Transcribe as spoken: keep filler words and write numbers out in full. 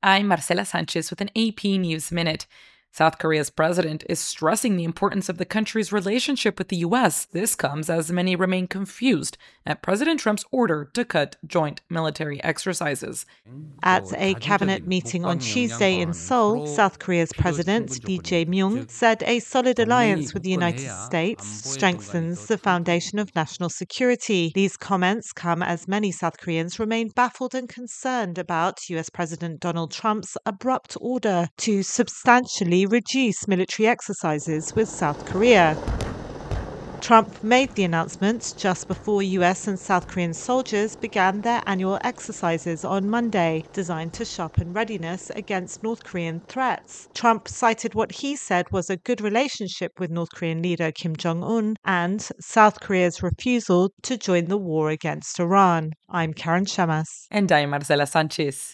I'm Marcela Sanchez with an A P News Minute. South Korea's president is stressing the importance of the country's relationship with the U S. This comes as many remain confused at President Trump's order to cut joint military exercises. At a cabinet meeting on Tuesday in Seoul, South Korea's president, Lee Jae-myung, said a solid alliance with the United States strengthens the foundation of national security. These comments come as many South Koreans remain baffled and concerned about U S President Donald Trump's abrupt order to substantially reduce military exercises with South Korea. Trump made the announcement just before U S and South Korean soldiers began their annual exercises on Monday, designed to sharpen readiness against North Korean threats. Trump cited what he said was a good relationship with North Korean leader Kim Jong-un and South Korea's refusal to join the war against Iran. I'm Karen Shamas. And I'm Marcela Sanchez.